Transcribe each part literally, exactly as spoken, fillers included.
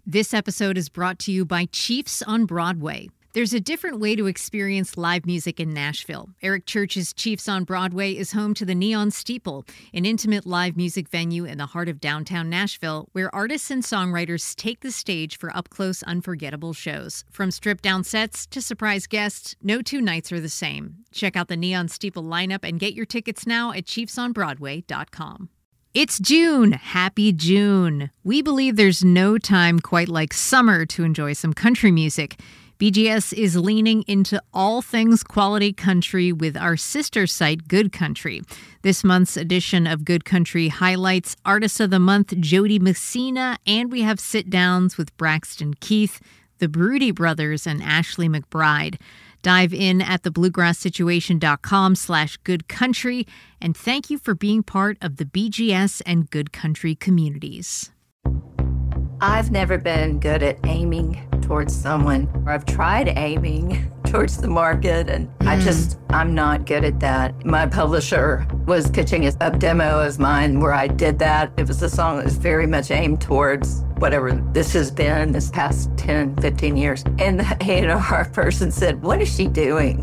This episode is brought to you by Chiefs on Broadway. There's a different way to experience live music in Nashville. Eric Church's Chiefs on Broadway is home to the Neon Steeple, an intimate live music venue in the heart of downtown Nashville, where artists and songwriters take the stage for up-close, unforgettable shows. From stripped-down sets to surprise guests, no two nights are the same. Check out the Neon Steeple lineup and get your tickets now at chiefs on broadway dot com. It's June. Happy June. We believe there's no time quite like summer to enjoy some country music. B G S is leaning into all things quality country with our sister site, Good Country. This month's edition of Good Country highlights Artist of the Month Jody Messina, and we have sit-downs with Braxton Keith, the Broody Brothers, and Ashley McBride. Dive in at thebluegrasssituation.com slash good country, and thank you for being part of the B G S and Good Country communities. I've never been good at aiming towards someone. I've tried aiming towards the market, and mm. I just, I'm not good at that. My publisher was pitching a, a demo of mine where I did that. It was a song that was very much aimed towards whatever this has been this past ten, fifteen years. And the A and R person said, "What is she doing?"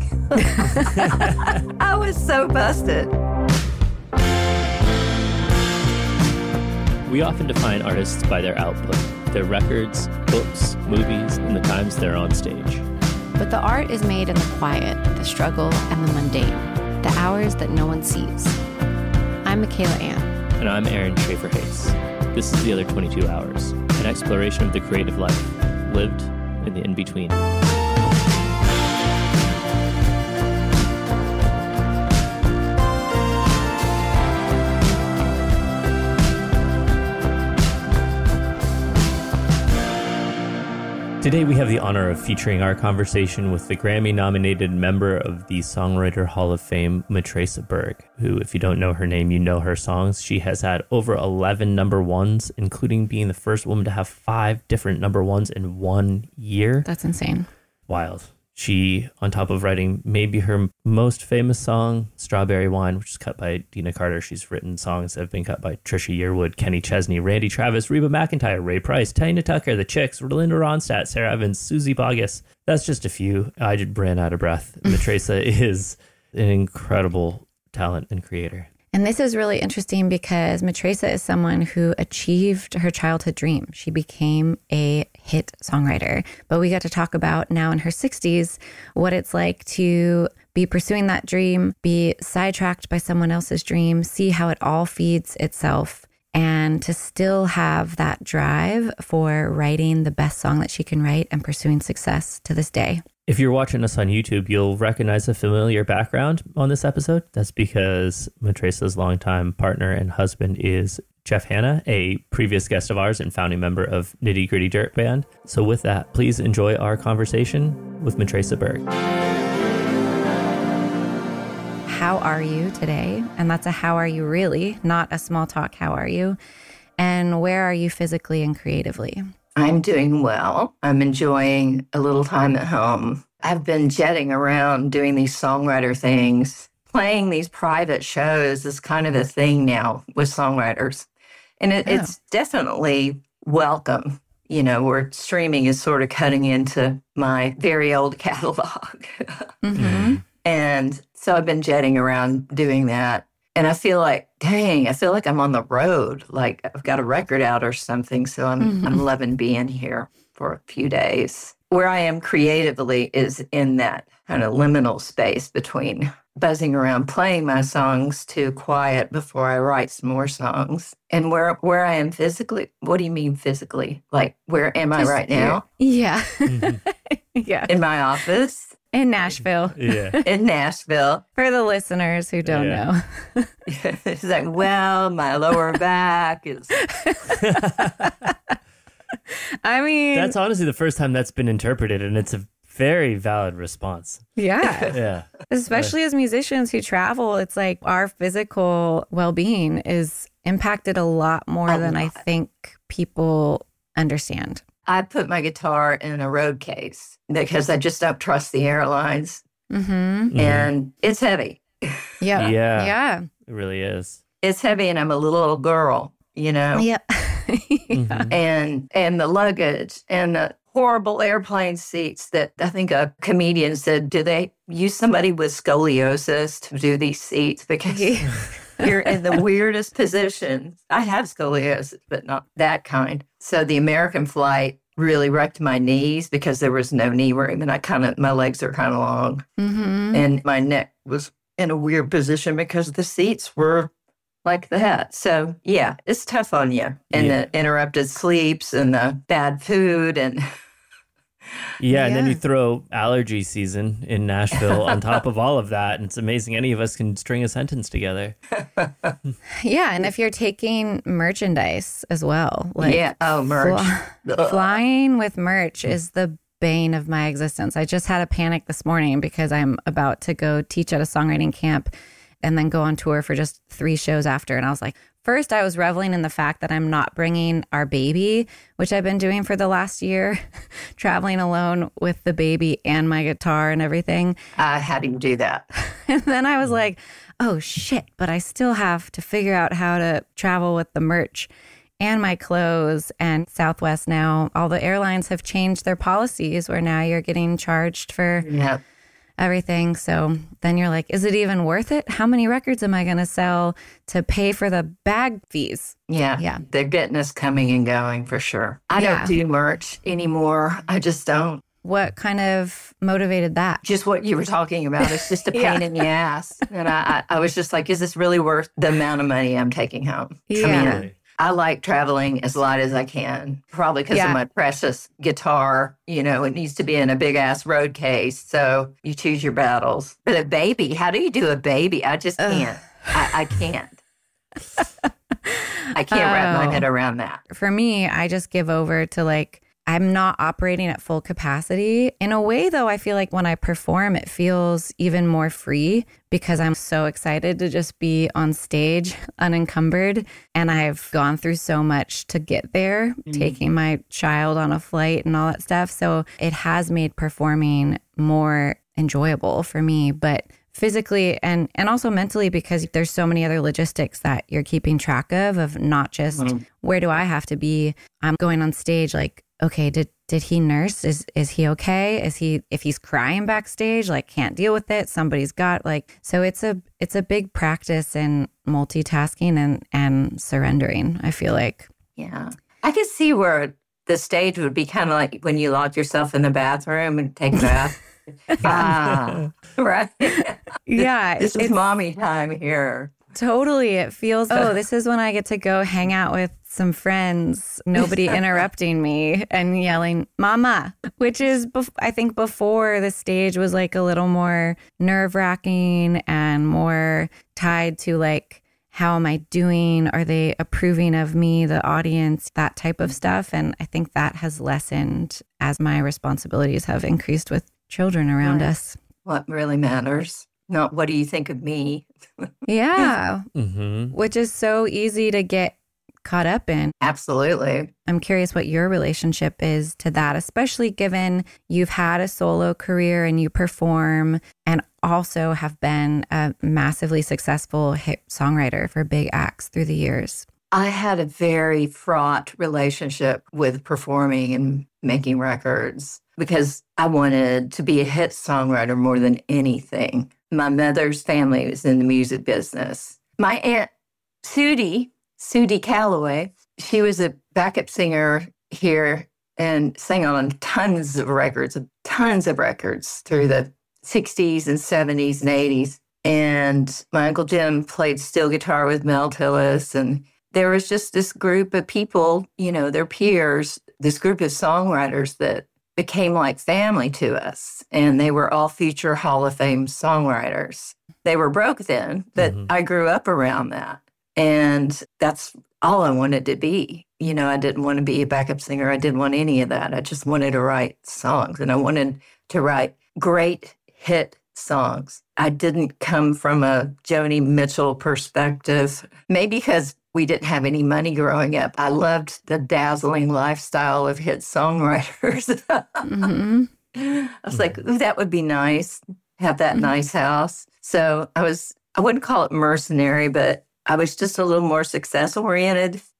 I was so busted. We often define artists by their output, their records, books, movies, and the times they're on stage. But the art is made in the quiet, the struggle, and the mundane, the hours that no one sees. I'm Michaela Ann. And I'm Aaron Schaefer-Hayes. This is The Other twenty-two Hours, an exploration of the creative life, lived in the in-between. Today we have the honor of featuring our conversation with the Grammy-nominated member of the Songwriter Hall of Fame, Matraca Berg, who, if you don't know her name, you know her songs. She has had over eleven number ones, including being the first woman to have five different number ones in one year. That's insane. Wild. She, on top of writing maybe her most famous song, Strawberry Wine, which is cut by Dina Carter, she's written songs that have been cut by Trisha Yearwood, Kenny Chesney, Randy Travis, Reba McEntire, Ray Price, Tina Tucker, The Chicks, Linda Ronstadt, Sarah Evans, Susie Boggess. That's just a few. I just ran out of breath. Matraca is an incredible talent and creator. And this is really interesting because Matraca is someone who achieved her childhood dream. She became a hit songwriter. But we got to talk about now in her sixties what it's like to be pursuing that dream, be sidetracked by someone else's dream, see how it all feeds itself, and to still have that drive for writing the best song that she can write and pursuing success to this day. If you're watching us on YouTube, you'll recognize a familiar background on this episode. That's because Matraca's longtime partner and husband is Jeff Hanna, a previous guest of ours and founding member of Nitty Gritty Dirt Band. So with that, please enjoy our conversation with Matraca Berg. How are you today? And that's a how are you really, not a small talk how are you? And where are you physically and creatively? I'm doing well. I'm enjoying a little time at home. I've been jetting around doing these songwriter things. Playing these private shows is kind of a thing now with songwriters. And it, yeah. it's definitely welcome, you know, where streaming is sort of cutting into my very old catalog. Mm-hmm. And so I've been jetting around doing that. And I feel like, dang, I feel like I'm on the road, like I've got a record out or something. So I'm mm-hmm. I'm loving being here for a few days. Where I am creatively is in that kind of liminal space between buzzing around playing my songs to quiet before I write some more songs. And where where I am physically, what do you mean physically? Like, where am I Just right here. now? Yeah. Mm-hmm. Yeah. In my office. In Nashville. Yeah. In Nashville. For the listeners who don't yeah. know. It's like, well, my lower back is... I mean... That's honestly the first time that's been interpreted, and it's a very valid response. Yeah. Yeah. Especially as musicians who travel, it's like our physical well-being is impacted a lot more A than lot. I think people understand. I put my guitar in a road case because I just don't trust the airlines. Mm-hmm. Mm-hmm. And it's heavy. Yeah. Yeah. Yeah. It really is. It's heavy, and I'm a little girl, you know? Yeah. mm-hmm. and and the luggage and the horrible airplane seats that I think a comedian said, do they use somebody with scoliosis to do these seats? Because you're in the weirdest position. I have scoliosis, but not that kind. So the American flight really wrecked my knees because there was no knee room. And I kind of, my legs are kind of long. Mm-hmm. And my neck was in a weird position because the seats were like that. So yeah, it's tough on you. And yeah. the interrupted sleeps and the bad food and... Yeah, and yeah. then you throw allergy season in Nashville on top of all of that, and it's amazing any of us can string a sentence together. Yeah, and if you're taking merchandise as well. Like yeah, oh, merch. Fl- flying with merch is the bane of my existence. I just had a panic this morning because I'm about to go teach at a songwriting camp and then go on tour for just three shows after. And I was like, first, I was reveling in the fact that I'm not bringing our baby, which I've been doing for the last year, traveling alone with the baby and my guitar and everything. Uh, how do you do that? And then I was like, oh, shit, but I still have to figure out how to travel with the merch and my clothes. And Southwest now, all the airlines have changed their policies where now you're getting charged for... Yep. everything. So then you're like, is it even worth it? How many records am I going to sell to pay for the bag fees? Yeah. Yeah. They're getting us coming and going for sure. I yeah. don't do merch anymore. I just don't. What kind of motivated that? Just what you were talking about. It's just a pain yeah. in the ass. And I, I was just like, is this really worth the amount of money I'm taking home? Yeah. I mean, I like traveling as light as I can, probably because yeah. of my precious guitar. You know, it needs to be in a big ass road case. So you choose your battles. But a baby, how do you do a baby? I just can't. I, I can't. I can't oh. wrap my head around that. For me, I just give over to like, I'm not operating at full capacity. In a way, though, I feel like when I perform, it feels even more free because I'm so excited to just be on stage unencumbered. And I've gone through so much to get there, mm-hmm. taking my child on a flight and all that stuff. So it has made performing more enjoyable for me. But physically and and also mentally, because there's so many other logistics that you're keeping track of, of not just mm-hmm. where do I have to be? I'm going on stage like, okay, did did he nurse? Is is he okay? Is he, if he's crying backstage, like can't deal with it, somebody's got like, so it's a it's a big practice in multitasking and and surrendering, I feel like. Yeah. I could see where the stage would be kind of like when you lock yourself in the bathroom and take a bath. ah, right. Yeah. This is mommy time here. Totally. It feels, oh, this is when I get to go hang out with some friends, nobody interrupting me and yelling, mama, which is, bef- I think before the stage was like a little more nerve wracking and more tied to like, how am I doing? Are they approving of me, the audience, that type of stuff? And I think that has lessened as my responsibilities have increased with children around right. us. What really matters? Not what do you think of me? Yeah. Mm-hmm. Which is so easy to get caught up in. Absolutely. I'm curious what your relationship is to that, especially given you've had a solo career and you perform and also have been a massively successful hit songwriter for big acts through the years. I had a very fraught relationship with performing and making records because I wanted to be a hit songwriter more than anything. My mother's family was in the music business. My aunt, Sudie, Sudie Calloway, she was a backup singer here and sang on tons of records, tons of records through the sixties and seventies and eighties. And my Uncle Jim played steel guitar with Mel Tillis. And there was just this group of people, you know, their peers, this group of songwriters that became like family to us. And they were all future Hall of Fame songwriters. They were broke then, but mm-hmm. I grew up around that. And that's all I wanted to be. You know, I didn't want to be a backup singer. I didn't want any of that. I just wanted to write songs. And I wanted to write great hit songs. I didn't come from a Joni Mitchell perspective, maybe because we didn't have any money growing up. I loved the dazzling lifestyle of hit songwriters. mm-hmm. I was like, ooh, that would be nice, have that mm-hmm. nice house. So I was, I wouldn't call it mercenary, but I was just a little more success oriented.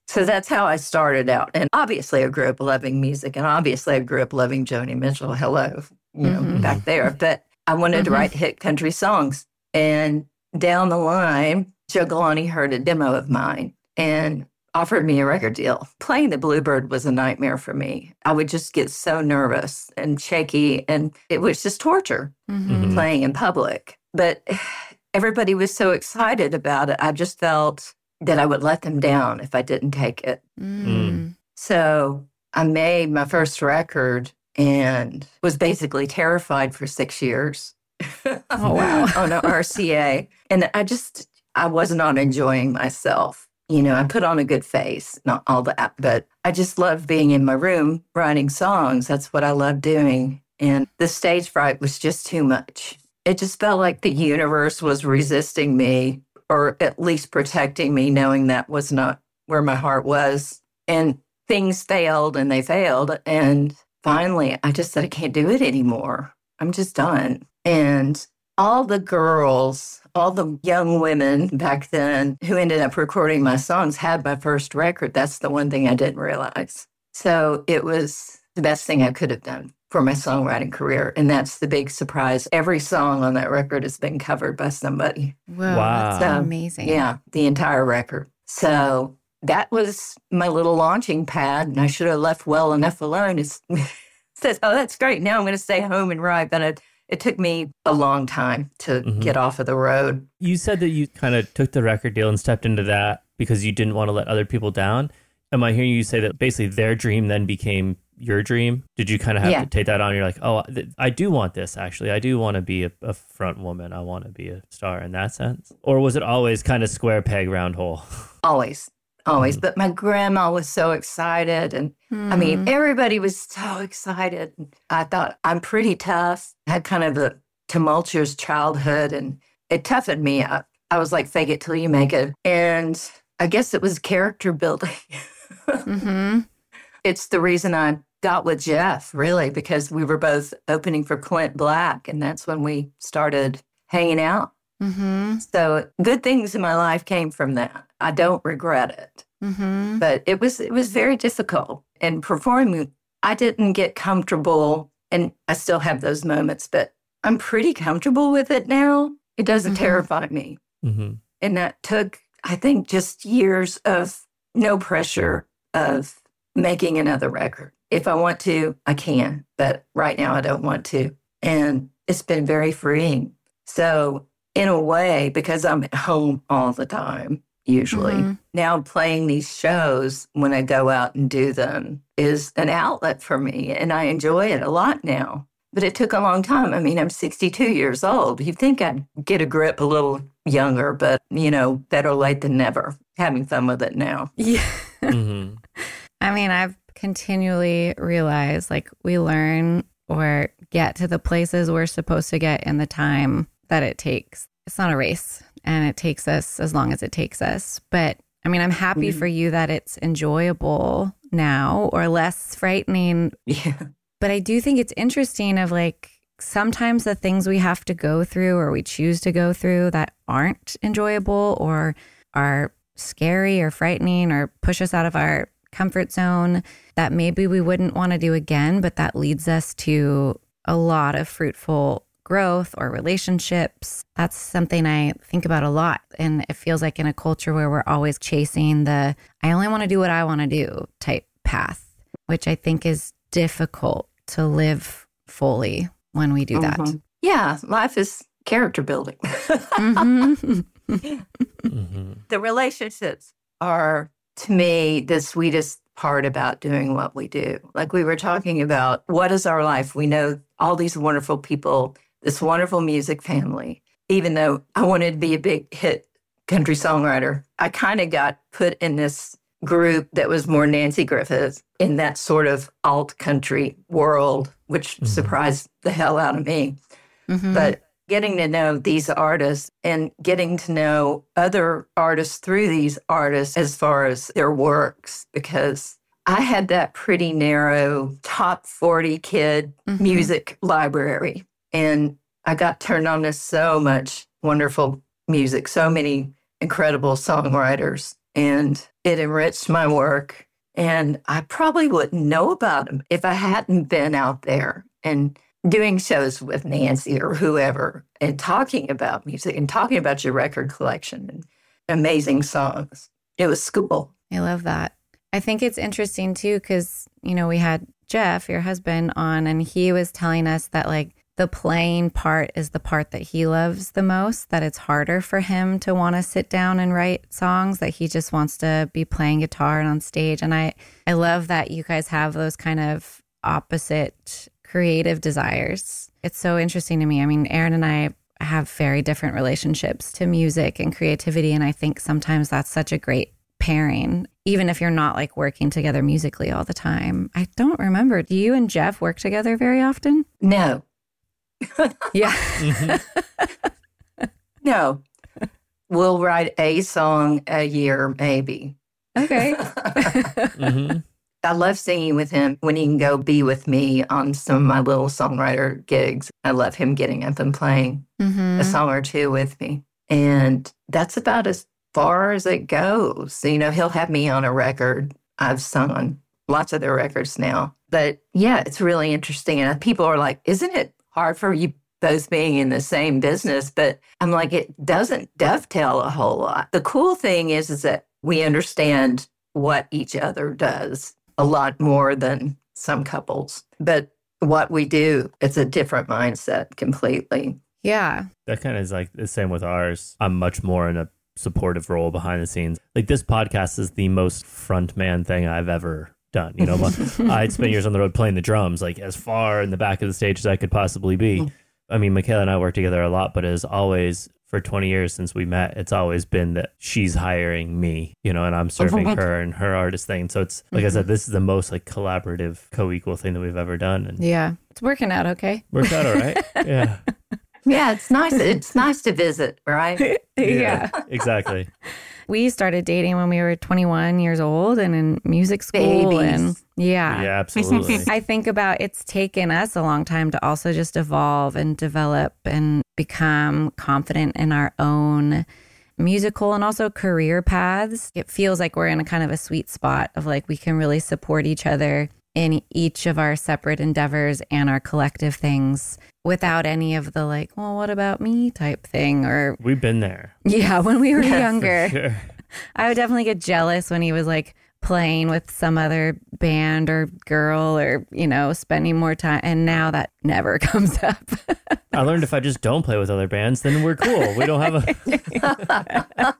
So that's how I started out. And obviously I grew up loving music, and obviously I grew up loving Joni Mitchell. Hello, you know, Mhm. back there. But I wanted to Mhm. write hit country songs. And down the line, Joe Galante heard a demo of mine and offered me a record deal. Playing the Bluebird was a nightmare for me. I would just get so nervous and shaky, and it was just torture Mhm. playing in public. But everybody was so excited about it. I just felt that I would let them down if I didn't take it. Mm. So I made my first record and was basically terrified for six years. Oh, wow. On an R C A. And I just, I was not enjoying myself. You know, I put on a good face, not all that, but I just loved being in my room writing songs. That's what I loved doing. And the stage fright was just too much. It just felt like the universe was resisting me, or at least protecting me, knowing that was not where my heart was. And things failed and they failed. And finally, I just said, I can't do it anymore. I'm just done. And all the girls, all the young women back then who ended up recording my songs had my first record. That's the one thing I didn't realize. So it was the best thing I could have done for my songwriting career. And that's the big surprise. Every song on that record has been covered by somebody. Whoa, Wow. that's So, amazing. Yeah, the entire record. So that was my little launching pad. And I should have left well enough alone. It says, oh, that's great. Now I'm going to stay home and write. But it, it took me a long time to Mhm. get off of the road. You said that you kind of took the record deal and stepped into that because you didn't want to let other people down. Am I hearing you say that basically their dream then became your dream? Did you kind of have Yeah. to take that on? You're like, oh, th- I do want this, actually. I do want to be a, a front woman. I want to be a star in that sense. Or was it always kind of square peg, round hole? Always, always. Mhm. But my grandma was so excited. And I mean, Mhm. everybody was so excited. I thought I'm pretty tough. I had kind of a tumultuous childhood, and it toughened me up. I was like, fake it till you make it. And I guess it was character building. Mhm. It's the reason I got with Jeff, really, because we were both opening for Clint Black. And that's when we started hanging out. Mhm. So good things in my life came from that. I don't regret it. Mhm. But it was it was very difficult. And performing, I didn't get comfortable, and I still have those moments, but I'm pretty comfortable with it now. It doesn't Mhm. terrify me. Mm-hmm. And that took, I think, just years of no pressure of making another record. If I want to, I can, but right now I don't want to. And it's been very freeing. So in a way, because I'm at home all the time, usually, Mhm. now playing these shows when I go out and do them is an outlet for me. And I enjoy it a lot now. But it took a long time. I mean, I'm sixty-two years old. You'd think I'd get a grip a little younger, but, you know, better late than never. Having fun with it now. Yeah. Mm-hmm. I mean, I've continually realized like we learn or get to the places we're supposed to get in the time that it takes. It's not a race, and it takes us as long as it takes us. But I mean, I'm happy Mhm. for you that it's enjoyable now or less frightening. Yeah. But I do think it's interesting of like sometimes the things we have to go through or we choose to go through that aren't enjoyable or are scary or frightening or push us out of our comfort zone that maybe we wouldn't want to do again, but that leads us to a lot of fruitful growth or relationships. That's something I think about a lot. And it feels like in a culture where we're always chasing the, I only want to do what I want to do type path, which I think is difficult to live fully when we do that. Mhm. Yeah, life is character building. Mhm. Mm-hmm. The relationships are, to me, the sweetest part about doing what we do. Like we were talking about, what is our life? We know all these wonderful people, this wonderful music family. Even though I wanted to be a big hit country songwriter, I kind of got put in this group that was more Nancy Griffith in that sort of alt country world, which Mhm. surprised the hell out of me. Mhm. But getting to know these artists and getting to know other artists through these artists as far as their works, because I had that pretty narrow top forty kid Mhm. music library. And I got turned on to so much wonderful music, so many incredible songwriters. And It enriched my work. And I probably wouldn't know about him if I hadn't been out there and doing shows with Nancy or whoever and talking about music and talking about your record collection and amazing songs. It was school. I love that. I think it's interesting too, because, you know, we had Jeff, your husband, on, and he was telling us that like the playing part is the part that he loves the most, that it's harder for him to want to sit down and write songs, that he just wants to be playing guitar and on stage. And I, I love that you guys have those kind of opposite creative desires. It's so interesting to me. I mean, Aaron and I have very different relationships to music and creativity. And I think sometimes that's such a great pairing, even if you're not like working together musically all the time. I don't remember. Do you and Jeff work together very often? No. Yeah. Mm-hmm. No. We'll write a song a year, maybe. Okay. Mm-hmm. I love singing with him when he can go be with me on some of my little songwriter gigs. I love him getting up and playing Mm-hmm. a song or two with me. And that's about as far as it goes. You know, he'll have me on a record. I've sung on lots of their records now. But yeah, it's really interesting. And people are like, isn't it hard for you both being in the same business? But I'm like, it doesn't dovetail a whole lot. The cool thing is, is that we understand what each other does a lot more than some couples. But what we do, it's a different mindset completely. Yeah. That kind of is like the same with ours. I'm much more in a supportive role behind the scenes. Like this podcast is the most frontman thing I've ever done. You know, I'd spent years on the road playing the drums, like as far in the back of the stage as I could possibly be. I mean, Michaela and I work together a lot, but as always, for twenty years since we met, it's always been that she's hiring me, you know, and I'm serving her and her artist thing. So it's, like I said, this is the most like collaborative, co-equal thing that we've ever done. And Yeah. It's working out okay. worked out all right. Yeah. Yeah, it's nice. It's nice to visit, right? Yeah. Exactly. We started dating when we were twenty-one years old and in music school. Babies. And yeah. Yeah, absolutely. I think about it's taken us a long time to also just evolve and develop and become confident in our own musical and also career paths. It feels like we're in a kind of a sweet spot of like we can really support each other in each of our separate endeavors and our collective things without any of the like, well, what about me type thing. Or We've been there. yeah, when we were Yeah, for younger, Sure. I would definitely get jealous when he was like playing with some other band or girl or, you know, spending more time. And now that never comes up. I learned if I just don't play with other bands, then we're cool. We don't have a...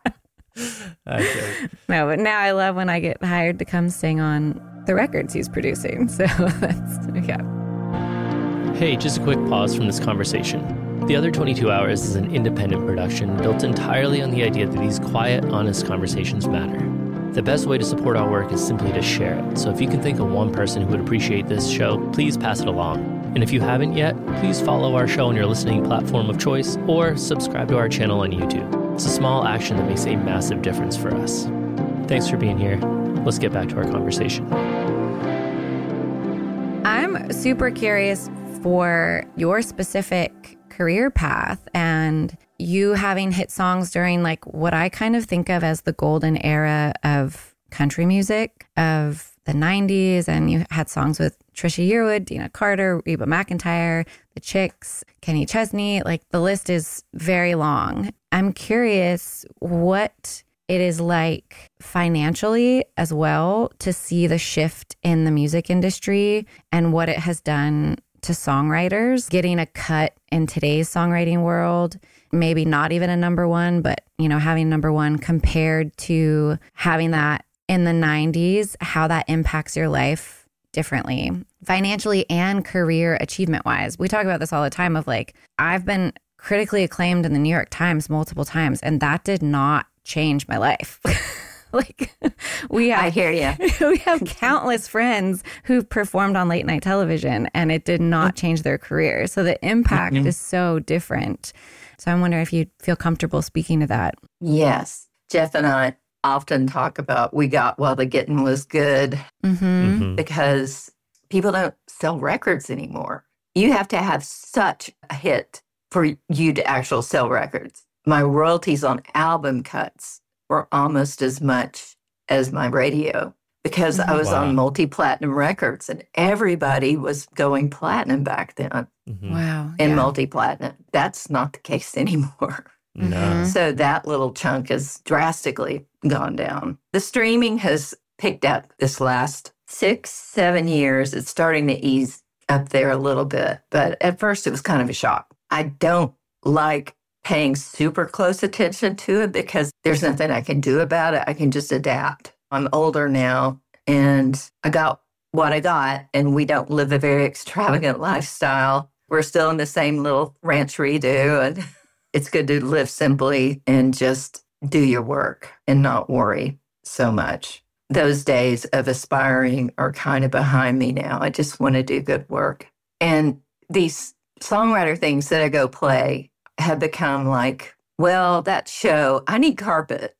Okay. No, but now I love when I get hired to come sing on the records he's producing. So that's, yeah. Hey, just a quick pause from this conversation. The Other twenty-two Hours is an independent production built entirely on the idea that these quiet, honest conversations matter. The best way to support our work is simply to share it. So if you can think of one person who would appreciate this show, please pass it along. And if you haven't yet, please follow our show on your listening platform of choice or subscribe to our channel on YouTube. It's a small action that makes a massive difference for us. Thanks for being here. Let's get back to our conversation. I'm super curious for your specific career path and you having hit songs during like what I kind of think of as the golden era of country music of the nineties. And you had songs with Trisha Yearwood, Dina Carter, Reba McEntire, The Chicks, Kenny Chesney. Like the list is very long. I'm curious what it is like financially as well to see the shift in the music industry and what it has done to songwriters getting a cut in today's songwriting world, maybe not even a number one, but, you know, having number one compared to having that in the nineties, how that impacts your life differently, financially and career achievement wise. We talk about this all the time of like, I've been critically acclaimed in the New York Times multiple times, and that did not change my life. Like we have, I hear you. we have countless friends who've performed on late night television and it did not change their career. So the impact Mm-hmm. is so different. So I'm wondering if you feel comfortable speaking to that. Yes. Jeff and I often talk about we got while the getting was good Mm-hmm. Mhm. because people don't sell records anymore. You have to have such a hit for you to actually sell records. My royalties on album cuts were almost as much as my radio because I was Wow. on multi-platinum records and everybody was going platinum back then Mhm. Wow. and yeah. multi-platinum. That's not the case anymore. No. Mhm. So that little chunk has drastically gone down. The streaming has picked up this last six, seven years. It's starting to ease up there a little bit. But at first, it was kind of a shock. I don't like paying super close attention to it because there's nothing I can do about it. I can just adapt. I'm older now and I got what I got, and we don't live a very extravagant lifestyle. We're still in the same little ranch redo, and it's good to live simply and just do your work and not worry so much. Those days of aspiring are kind of behind me now. I just want to do good work. And these songwriter things that I go play have become like, well, that show, I need carpet.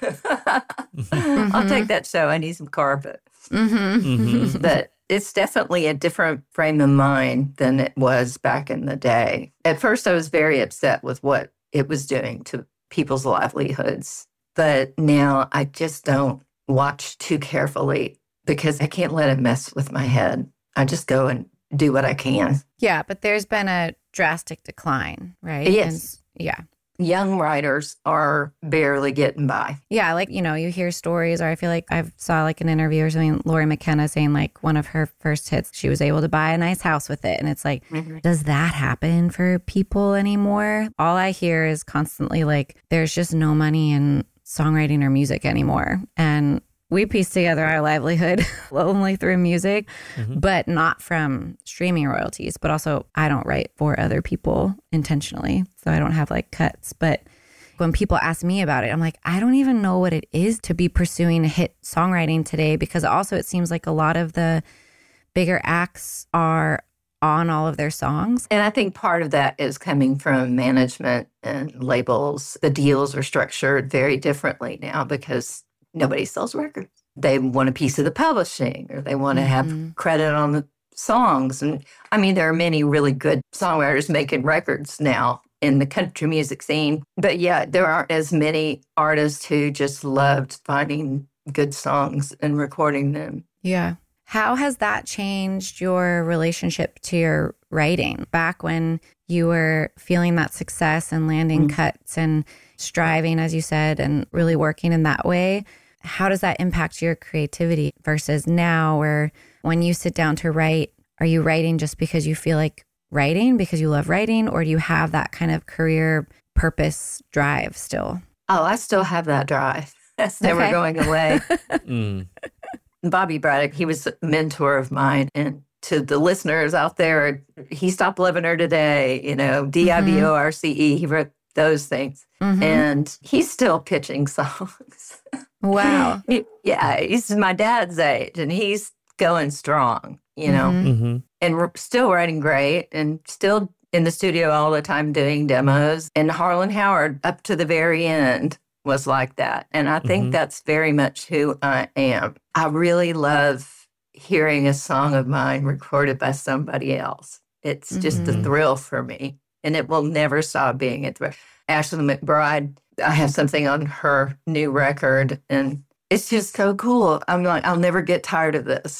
I'll take that show. I need some carpet. Mhm. Mhm. But it's definitely a different frame of mind than it was back in the day. At first, I was very upset with what it was doing to people's livelihoods. But now I just don't watch too carefully because I can't let it mess with my head. I just go and do what I can. Yeah, but there's been a drastic decline, right? Yes. And- yeah. Young writers are barely getting by. Yeah, like, you know, you hear stories, or I feel like I've saw like an interview or something, Lori McKenna saying like one of her first hits, she was able to buy a nice house with it. And it's like, Mm-hmm. does that happen for people anymore? All I hear is constantly like, there's just no money in songwriting or music anymore. And we piece together our livelihood only through music, Mhm. but not from streaming royalties. But also, I don't write for other people intentionally. So I don't have like cuts. But when people ask me about it, I'm like, I don't even know what it is to be pursuing hit songwriting today, because also it seems like a lot of the bigger acts are on all of their songs. And I think part of that is coming from management and labels. The deals are structured very differently now because nobody sells records. They want a piece of the publishing, or they want to have Mhm. credit on the songs. And I mean, there are many really good songwriters making records now in the country music scene. But yeah, there aren't as many artists who just loved finding good songs and recording them. Yeah. How has that changed your relationship to your writing? Back when you were feeling that success and landing Mm. cuts and striving, as you said, and really working in that way, how does that impact your creativity versus now, where when you sit down to write, are you writing just because you feel like writing, because you love writing, or do you have that kind of career purpose drive still? Oh, I still have that drive. That's never Okay. going away. Mm. Bobby Braddock, he was a mentor of mine. And to the listeners out there, he stopped loving her today, you know, D I B O R C E. He wrote those things. Mhm. And he's still pitching songs. Wow. He- yeah, he's my dad's age and he's going strong, you know, Mhm. hmm and we're still writing great and still in the studio all the time doing demos. And Harlan Howard, up to the very end, was like that. And I think Mhm. that's very much who I am. I really love hearing a song of mine recorded by somebody else. It's just a Mhm. thrill for me. And it will never stop being a thrill. Ashley McBride, I have something on her new record, and it's just so cool. I'm like, I'll never get tired of this.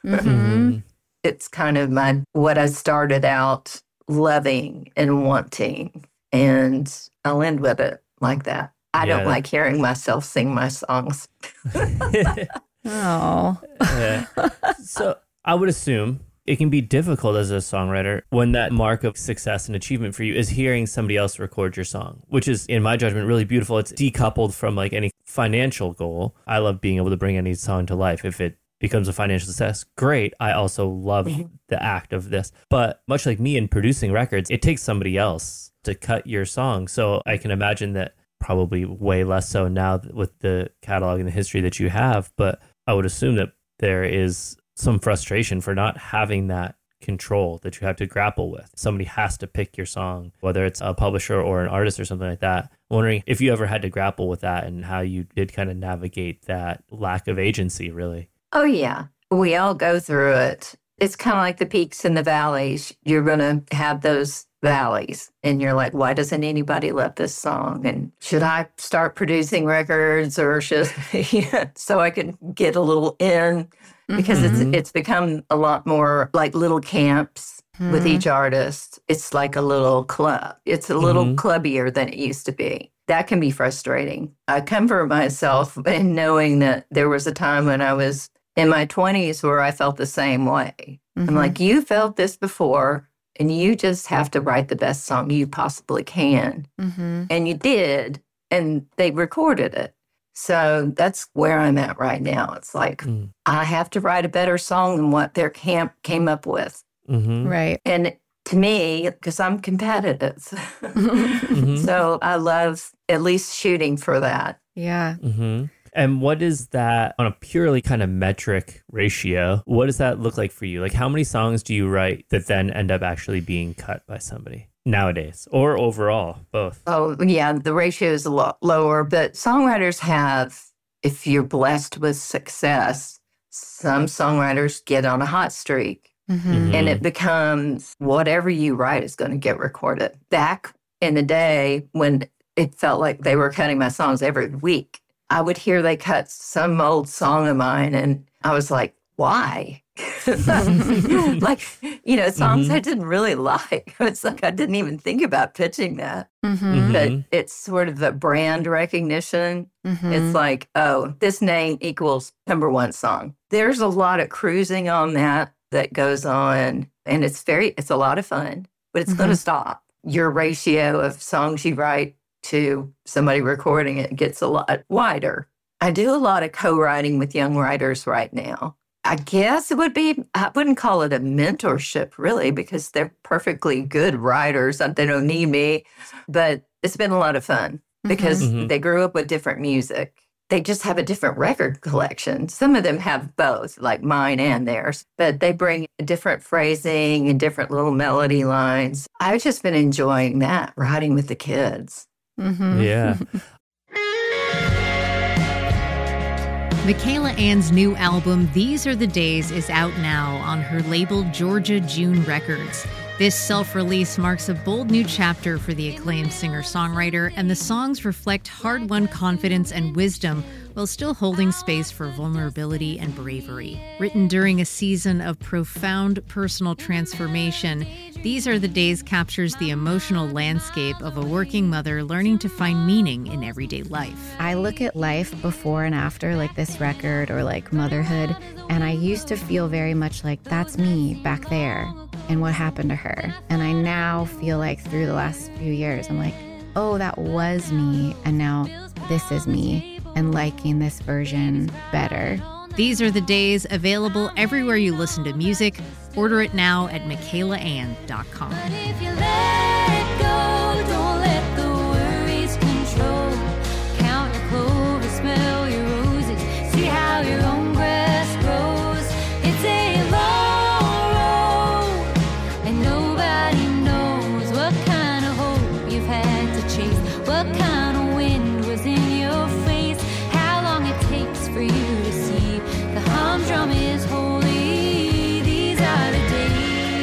Mhm. It's kind of my what I started out loving and wanting, and I'll end with it like that. I Yeah. don't like hearing myself sing my songs. Oh. Yeah. So I would assume it can be difficult as a songwriter when that mark of success and achievement for you is hearing somebody else record your song, which is, in my judgment, really beautiful. It's decoupled from like any financial goal. I love being able to bring any song to life. If it becomes a financial success, great. I also love Mhm. the act of this. But much like me in producing records, it takes somebody else to cut your song. So I can imagine that probably way less so now with the catalog and the history that you have. But I would assume that there is some frustration for not having that control that you have to grapple with. Somebody has to pick your song, whether it's a publisher or an artist or something like that. I'm wondering if you ever had to grapple with that and how you did kind of navigate that lack of agency, really. Oh, yeah. We all go through it. It's kind of like the peaks and the valleys. You're going to have those valleys. And you're like, why doesn't anybody love this song? And should I start producing records or should, yeah, so I can get a little in? Because mm-hmm. it's it's become a lot more like little camps mm-hmm. with each artist. It's like a little club. It's a little mm-hmm. clubbier than it used to be. That can be frustrating. I comfort myself in knowing that there was a time when I was in my twenties where I felt the same way. Mm-hmm. I'm like, you felt this before, and you just have to write the best song you possibly can. Mm-hmm. And you did, and they recorded it. So that's where I'm at right now. It's like, mm. I have to write a better song than what their camp came up with. Mm-hmm. Right. And to me, because I'm competitive, mm-hmm. so I love at least shooting for that. Yeah. Mm-hmm. And what is that on a purely kind of metric ratio? What does that look like for you? Like, how many songs do you write that then end up actually being cut by somebody nowadays, or overall, both? Oh, yeah, the ratio is a lot lower, but songwriters have, if you're blessed with success, some songwriters get on a hot streak. Mm-hmm. And it becomes whatever you write is going to get recorded. Back in the day when it felt like they were cutting my songs every week, I would hear they cut some old song of mine, and I was like, why? Like, you know, songs mm-hmm. I didn't really like. It's like I didn't even think about pitching that. Mm-hmm. But it's sort of the brand recognition. Mm-hmm. It's like, oh, this name equals number one song. There's a lot of cruising on that that goes on, and it's very, it's a lot of fun, but it's mm-hmm. going to stop. Your ratio of songs you write to somebody recording it gets a lot wider. I do a lot of co-writing with young writers right now. I guess it would be, I wouldn't call it a mentorship really, because they're perfectly good writers. They don't need me, but it's been a lot of fun because mm-hmm. they grew up with different music. They just have a different record collection. Some of them have both, like mine and theirs, but they bring different phrasing and different little melody lines. I've just been enjoying that, writing with the kids. Mm-hmm. Yeah. Michaela Anne's new album, These Are the Days, is out now on her label Georgia June Records. This self-release marks a bold new chapter for the acclaimed singer-songwriter, and the songs reflect hard-won confidence and wisdom while still holding space for vulnerability and bravery. Written during a season of profound personal transformation, These Are the Days captures the emotional landscape of a working mother learning to find meaning in everyday life. I look at life before and after, like this record or like motherhood, and I used to feel very much like that's me back there and what happened to her. And I now feel like through the last few years, I'm like, oh, that was me, and now this is me, and liking this version better. These Are the Days, available everywhere you listen to music. Order it now at michaela anne dot com. If you let go, don't let the worries control. Count your clover, smell your roses, see how your own grass grows. It's a long road, and nobody knows what kind of hope you've had to chase, what kind of wind was in your face, how long it takes for you to see the humdrum is holy. These are the days.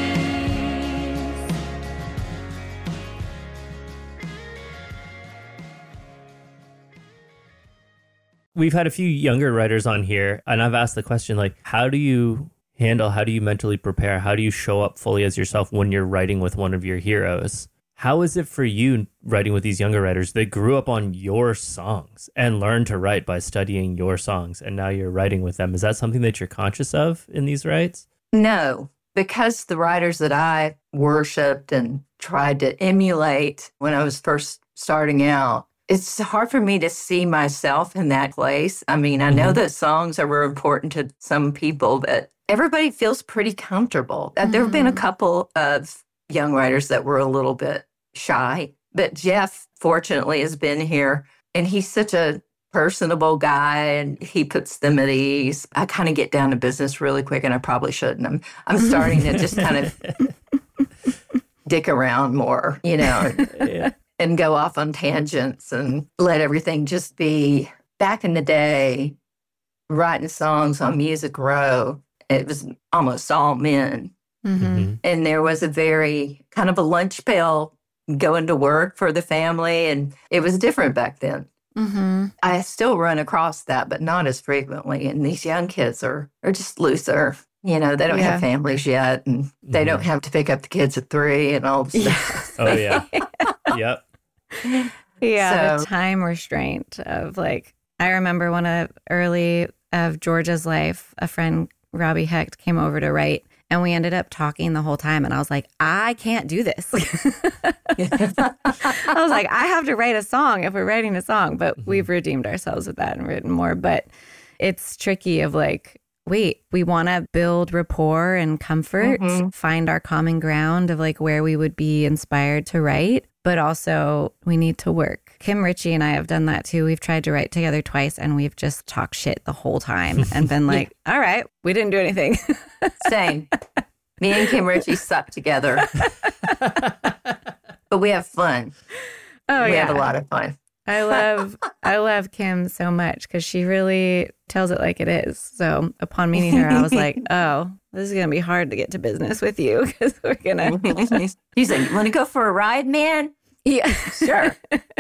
We've had a few younger writers on here, and I've asked the question, like, how do you handle, how do you mentally prepare, how do you show up fully as yourself when you're writing with one of your heroes? How is it for you writing with these younger writers that grew up on your songs and learned to write by studying your songs, and now you're writing with them? Is that something that you're conscious of in these writes? No, because the writers that I worshipped and tried to emulate when I was first starting out, it's hard for me to see myself in that place. I mean, I know mm-hmm. that songs are important to some people, but everybody feels pretty comfortable. Mm-hmm. There have been a couple of young writers that were a little bit shy, but Jeff, fortunately, has been here, and he's such a personable guy, and he puts them at ease. I kind of get down to business really quick, and I probably shouldn't. I'm, I'm starting to just kind of dick around more, you know. Yeah. And go off on tangents and let everything just be. Back in the day, writing songs on Music Row, it was almost all men. Mm-hmm. And there was a very kind of a lunch pail going to work for the family. And it was different back then. Mm-hmm. I still run across that, but not as frequently. And these young kids are, are just looser. You know, they don't Yeah. have families yet, and they don't have to pick up the kids at three and all the stuff. Oh, yeah. Yep. Yeah, the So- time restraint of like, I remember one of early of Georgia's life, a friend, Robbie Hecht, came over to write, and we ended up talking the whole time. And I was like, I can't do this. I was like, I have to write a song if we're writing a song, but Mm-hmm. we've redeemed ourselves with that and written more. But it's tricky of like, wait, we want to build rapport and comfort, Mhm. find our common ground of like where we would be inspired to write, but also we need to work. Kim Ritchie and I have done that too. We've tried to write together twice and we've just talked shit the whole time and been like, all right, we didn't do anything. Same. Me and Kim Ritchie suck together. But we have fun. Oh, we yeah. have a lot of fun. I love I love Kim so much because she really tells it like it is. So upon meeting her, I was like, oh, this is going to be hard to get to business with you because we're going to. He's like, you want to go for a ride, man? Yeah. Sure.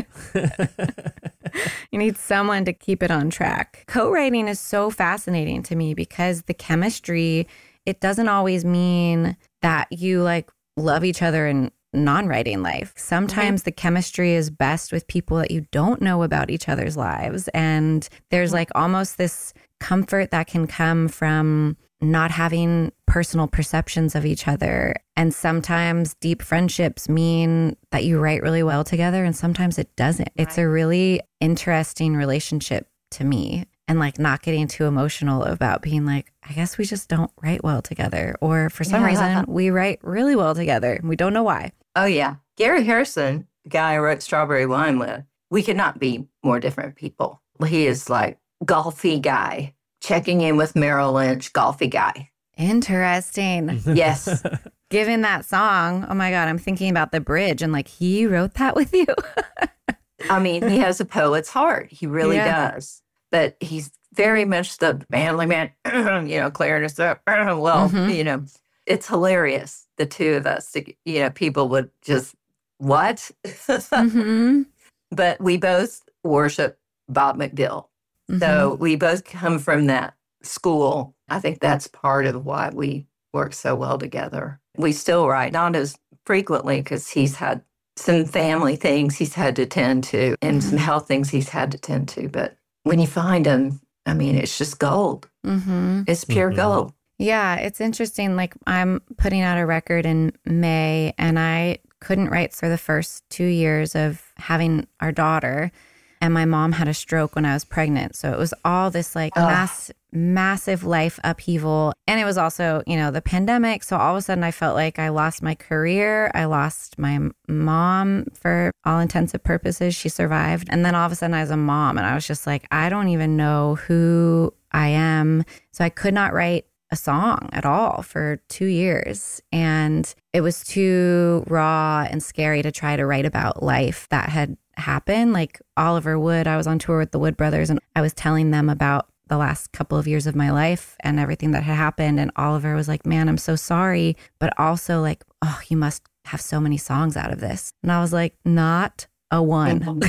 You need someone to keep it on track. Co-writing is so fascinating to me because the chemistry, it doesn't always mean that you like love each other in non-writing life. Sometimes the chemistry is best with people that you don't know about each other's lives. And there's like almost this comfort that can come from not having personal perceptions of each other. And sometimes deep friendships mean that you write really well together, and sometimes it doesn't. It's a really interesting relationship to me. And like not getting too emotional about being like, I guess we just don't write well together. Or for some Yeah. reason, we write really well together. And we don't know why. Oh, yeah. Gary Harrison, the guy I wrote Strawberry Wine with, we could not be more different people. He is like golfy guy, checking in with Merrill Lynch, golfy guy. Interesting. Yes. Given that song, oh my God, I'm thinking about the bridge and like he wrote that with you. I mean, he has a poet's heart. He really Yeah. does. But he's very much the manly man, you know, clearing us up. Well, Mhm. you know, it's hilarious. The two of us, you know, people would just, what? Mm-hmm. But we both worship Bob McDill. So we both come from that school. I think that's part of why we work so well together. We still write, not as frequently because he's had some family things he's had to tend to and some health things he's had to tend to. But when you find him, I mean, it's just gold. Mm-hmm. It's pure Mhm. gold. Yeah, it's interesting. Like I'm putting out a record in May and I couldn't write for the first two years of having our daughter. And my mom had a stroke when I was pregnant. So it was all this like Ugh. mass, massive life upheaval. And it was also, you know, the pandemic. So all of a sudden I felt like I lost my career. I lost my m- mom for all intensive purposes. She survived. And then all of a sudden I was a mom and I was just like, I don't even know who I am. So I could not write a song at all for two years. And it was too raw and scary to try to write about life that had happened. Like Oliver Wood, I was on tour with the Wood Brothers and I was telling them about the last couple of years of my life and everything that had happened. And Oliver was like, man, I'm so sorry. But also like, oh, you must have so many songs out of this. And I was like, not a one.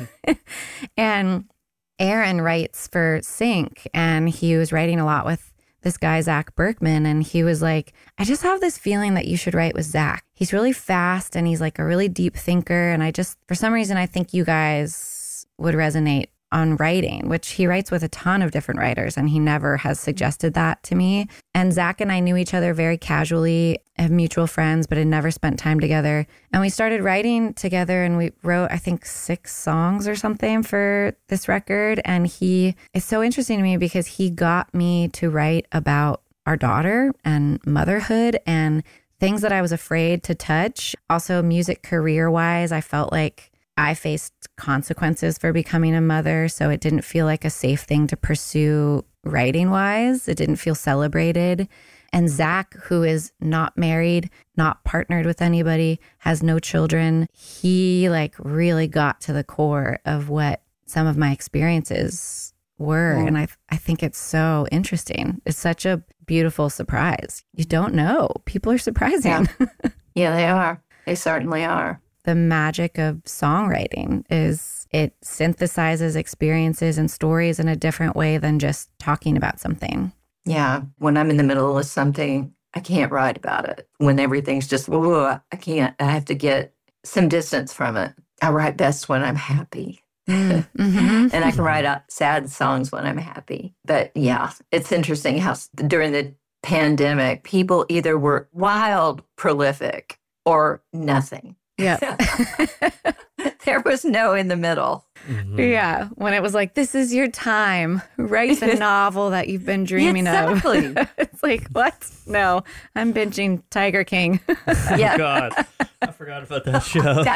And Aaron writes for Sync and he was writing a lot with this guy, Zach Berkman, and he was like, I just have this feeling that you should write with Zach. He's really fast and he's like a really deep thinker. And I just, for some reason, I think you guys would resonate on writing, which he writes with a ton of different writers and he never has suggested that to me. And Zach and I knew each other very casually, have mutual friends, but had never spent time together. And we started writing together and we wrote, I think, six songs or something for this record. And he is so interesting to me because he got me to write about our daughter and motherhood and things that I was afraid to touch. Also, music career wise, I felt like I faced consequences for becoming a mother, so it didn't feel like a safe thing to pursue writing wise. It didn't feel celebrated. And Zach, who is not married, not partnered with anybody, has no children, he like really got to the core of what some of my experiences were. Mm. And I, I think it's so interesting. It's such a beautiful surprise. You don't know. People are surprising. Yeah. Yeah, they are. They certainly are. The magic of songwriting is it synthesizes experiences and stories in a different way than just talking about something. Yeah. When I'm in the middle of something, I can't write about it. When everything's just, whoa, I can't. I have to get some distance from it. I write best when I'm happy. Mm-hmm. And I can write out sad songs when I'm happy. But yeah, it's interesting how s- during the pandemic, people either were wild prolific or nothing. Yeah. There was no in the middle. Mhm. Yeah. When it was like, this is your time. Write the novel that you've been dreaming Exactly. of. It's like, what? No, I'm binging Tiger King. Yeah. Oh, God. I forgot about that show.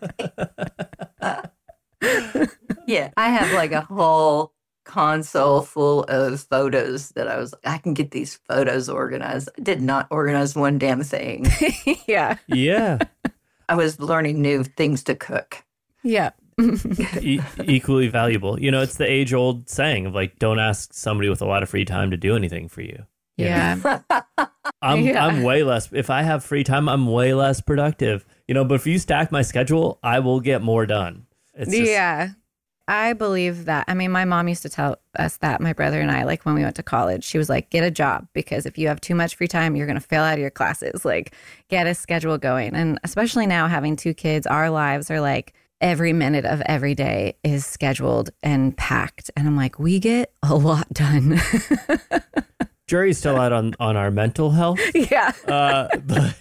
Yeah. I have like a whole console full of photos that I was like, I can get these photos organized. I did not organize one damn thing. Yeah. Yeah. I was learning new things to cook. Yeah. E- equally valuable. You know, it's the age old saying of like, don't ask somebody with a lot of free time to do anything for you. You know? Yeah. I'm Yeah. I'm way less. If I have free time, I'm way less productive. You know, but if you stack my schedule, I will get more done. It's just, Yeah. I believe that. I mean, my mom used to tell us that, my brother and I, like when we went to college, she was like, get a job because if you have too much free time, you're going to fail out of your classes. Like, get a schedule going. And especially now having two kids, our lives are like every minute of every day is scheduled and packed. And I'm like, we get a lot done. jury's still out on on our mental health. Yeah. Uh, but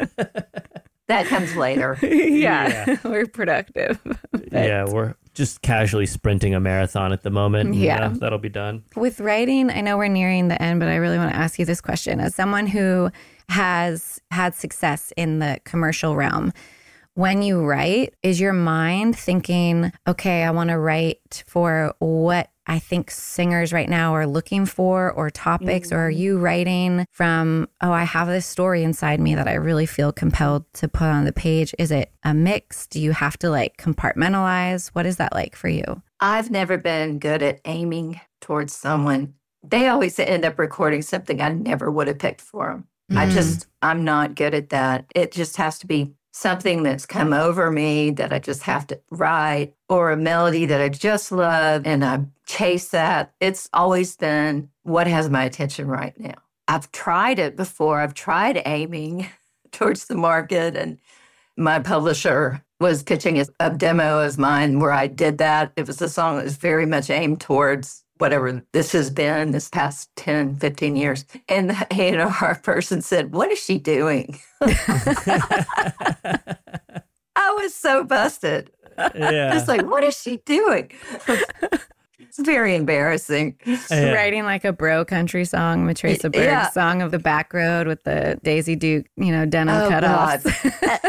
That comes later. yeah. We're productive. But yeah, we're just casually sprinting a marathon at the moment. you Yeah. know, that'll be done. With writing, I know we're nearing the end, but I really want to ask you this question. As someone who has had success in the commercial realm, when you write, is your mind thinking, okay, I want to write for what I think singers right now are looking for or topics? Or are you writing from, oh, I have this story inside me that I really feel compelled to put on the page? Is it a mix? Do you have to like compartmentalize? What is that like for you? I've never been good at aiming towards someone. They always end up recording something I never would have picked for them. I Mm. just, I'm not good at that. It just has to be something that's come over me that I just have to write, or a melody that I just love and I chase that. It's always been what has my attention right now. I've tried it before. I've tried aiming towards the market, and my publisher was pitching a, a demo of mine where I did that. It was a song that was very much aimed towards whatever this has been this past ten, fifteen years. And the A and R person said, what is she doing? I was so busted. Yeah. Just like, what is she doing? It's very embarrassing. Yeah. Writing like a bro country song, Matresa Berg's Yeah. song of the back road with the Daisy Duke, you know, denim Oh, cutoffs.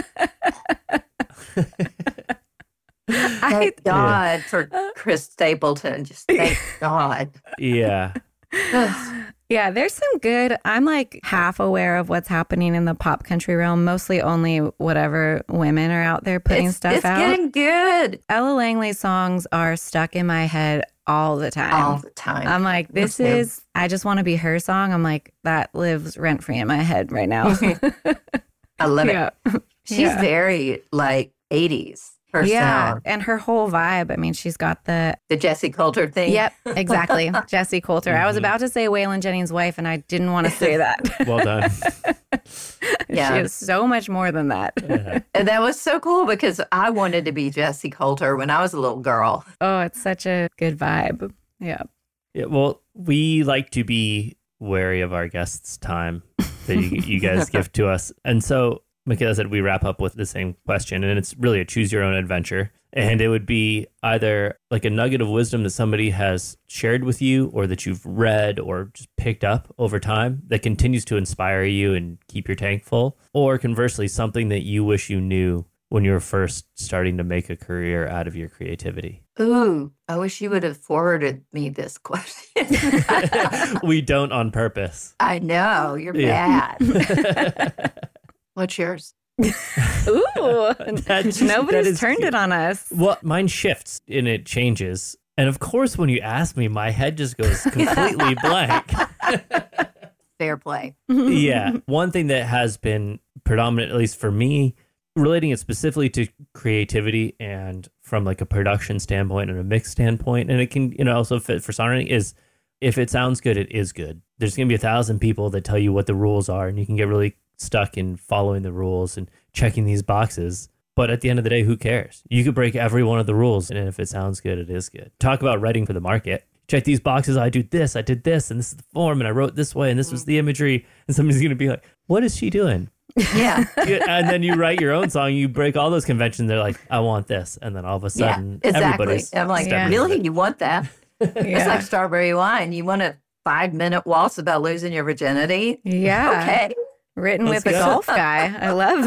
I, Thank God for Chris Stapleton. Just thank God. Yeah. yeah, there's some good. I'm like half aware of what's happening in the pop country realm, mostly only whatever women are out there putting It's, stuff it's out. getting good Ella Langley's songs are stuck in my head all the time. all the time. I'm like, this Yes, ma'am. is, I just want to be her song. I'm like, that lives rent free in my head right now. I love yeah. it. She's Yeah. very like eighties. Her Yeah. sound. And her whole vibe. I mean, she's got the, The Jesse Coulter thing. yep, exactly. Jesse Coulter. I was Mhm. about to say Waylon Jennings' wife, and I didn't want to say that. Well done. Yeah. She is so much more than that. Yeah. And that was so cool because I wanted to be Jesse Coulter when I was a little girl. Oh, it's such a good vibe. Yeah. Yeah, well, we like to be wary of our guests' time that you, you guys give to us. And so Michaela said we wrap up with the same question, and it's really a choose your own adventure. And it would be either like a nugget of wisdom that somebody has shared with you or that you've read or just picked up over time that continues to inspire you and keep your tank full, or conversely, something that you wish you knew when you were first starting to make a career out of your creativity. Ooh, I wish you would have forwarded me this question. We don't on purpose. I know, you're Yeah. bad. What's yours? Ooh. That- that Nobody's is turned cute. it on us. Well, mine shifts and it changes. And of course, when you ask me, my head just goes completely blank. Fair play. Yeah. One thing that has been predominant, at least for me, relating it specifically to creativity and from like a production standpoint and a mix standpoint, and it can, you know, also fit for songwriting, is if it sounds good, it is good. There's going to be a thousand people that tell you what the rules are, and you can get really stuck in following the rules and checking these boxes. But at the end of the day, who cares? You could break every one of the rules, and if it sounds good, it is good. Talk about writing for the market. Check these boxes. I do this, I did this, and this is the form, and I wrote this way, and this was the imagery. And somebody's going to be like, what is she doing? Yeah. And then you write your own song, you break all those conventions. They're like, I want this. And then all of a sudden, yeah, exactly. everybody's I'm like, stepping really? into it. You want that? It's like Strawberry Wine. You want a five minute waltz about losing your virginity? Yeah. Okay. Written Let's with a go. golf guy. I love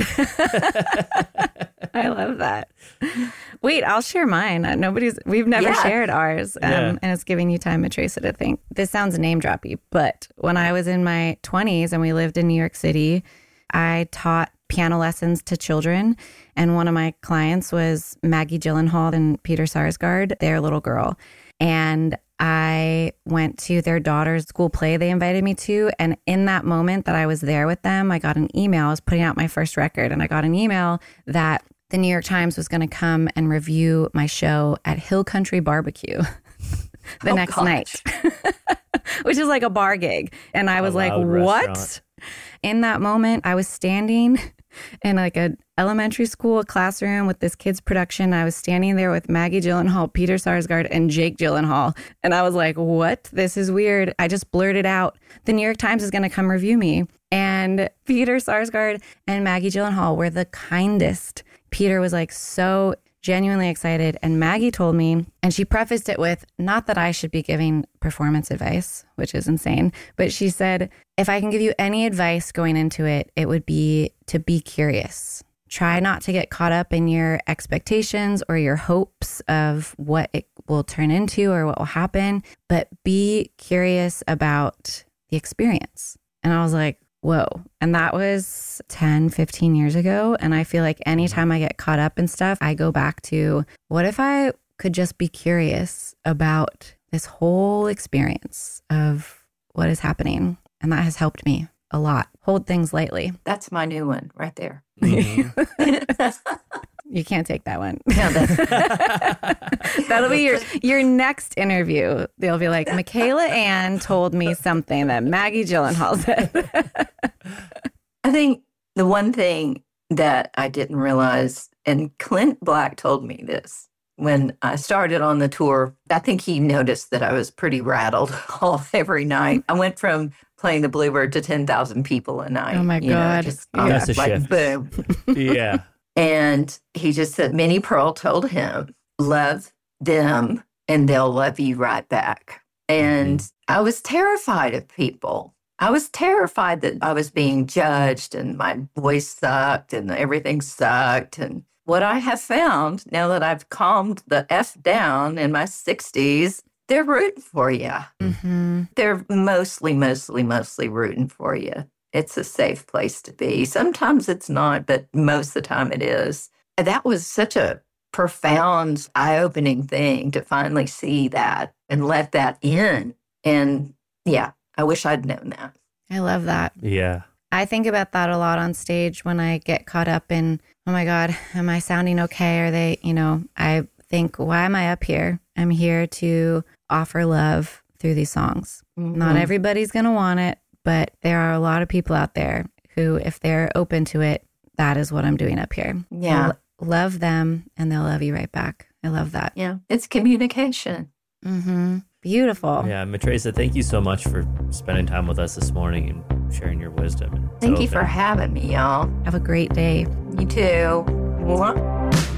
that. I love that. Wait, I'll share mine. Uh, Nobody's, we've never Yeah. shared ours. Um, Yeah. And it's giving you time, Matresa, to think. This sounds name droppy, but when I was in my twenties and we lived in New York City, I taught piano lessons to children. And one of my clients was Maggie Gyllenhaal and Peter Sarsgaard, their little girl. And I went to their daughter's school play they invited me to. And in that moment that I was there with them, I got an email. I was putting out my first record, and I got an email that the New York Times was going to come and review my show at Hill Country Barbecue the Oh, next gosh. night, which is like a bar gig. And I was like, loud what? restaurant. In that moment, I was standing in like a elementary school classroom with this kid's production. I was standing there with Maggie Gyllenhaal, Peter Sarsgaard, and Jake Gyllenhaal. And I was like, what? This is weird. I just blurted out, the New York Times is going to come review me. And Peter Sarsgaard and Maggie Gyllenhaal were the kindest. Peter was like so genuinely excited. And Maggie told me, and she prefaced it with, not that I should be giving performance advice, which is insane, but she said, if I can give you any advice going into it, it would be to be curious. Try not to get caught up in your expectations or your hopes of what it will turn into or what will happen, but be curious about the experience. And I was like, whoa. And that was ten, fifteen years ago. And I feel like anytime I get caught up in stuff, I go back to, what if I could just be curious about this whole experience of what is happening? And that has helped me a lot. Hold things lightly. That's my new one right there. Mhm. You can't take that one. No, that's, That'll be your your next interview. They'll be like, Michaela Ann told me something that Maggie Gyllenhaal said. I think the one thing that I didn't realize, and Clint Black told me this when I started on the tour, I think he noticed that I was pretty rattled all every night. I went from playing the Bluebird to ten thousand people a night. Oh my you know, God. just, Yeah. um, That's a like, shift. boom. Yeah. And he just said, Minnie Pearl told him, love them and they'll love you right back. And I was terrified of people. I was terrified that I was being judged and my voice sucked and everything sucked. And what I have found now that I've calmed the F down in my sixties, they're rooting for you. Mm-hmm. They're mostly, mostly, mostly rooting for you. It's a safe place to be. Sometimes it's not, but most of the time it is. And that was such a profound, eye-opening thing to finally see that and let that in. And yeah, I wish I'd known that. I love that. Yeah. I think about that a lot on stage when I get caught up in, oh my God, am I sounding okay? Are they, you know, I think, why am I up here? I'm here to offer love through these songs. Not Mhm. everybody's going to want it, but there are a lot of people out there who, if they're open to it, that is what I'm doing up here. Yeah. L- love them and they'll love you right back. I love that. Yeah, it's communication. Mm-hmm. Beautiful. Yeah. Matresa, thank you so much for spending time with us this morning and sharing your wisdom. And Thank so you for open. having me, y'all. Have a great day. You too. Mwah.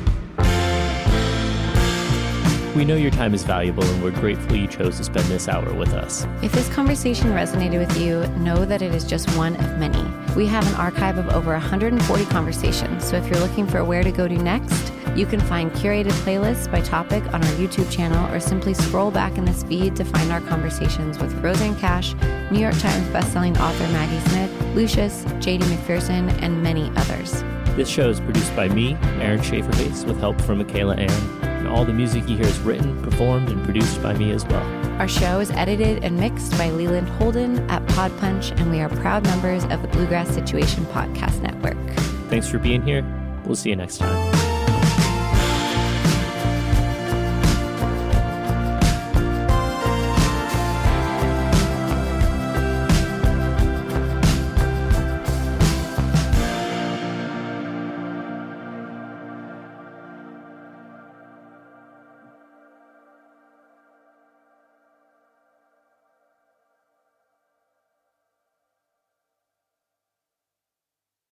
We know your time is valuable, and we're grateful you chose to spend this hour with us. If this conversation resonated with you, know that it is just one of many. We have an archive of over one hundred forty conversations, so if you're looking for where to go to next, you can find curated playlists by topic on our YouTube channel, or simply scroll back in this feed to find our conversations with Roseanne Cash, New York Times bestselling author Maggie Smith, Lucius, J D McPherson, and many others. This show is produced by me, Aaron Schaefer-Bates, with help from Michaela Ann, and all the music you hear is written, performed, and produced by me as well. Our show is edited and mixed by Leland Holden at Pod Punch, and we are proud members of the Bluegrass Situation Podcast Network. Thanks for being here. We'll see you next time.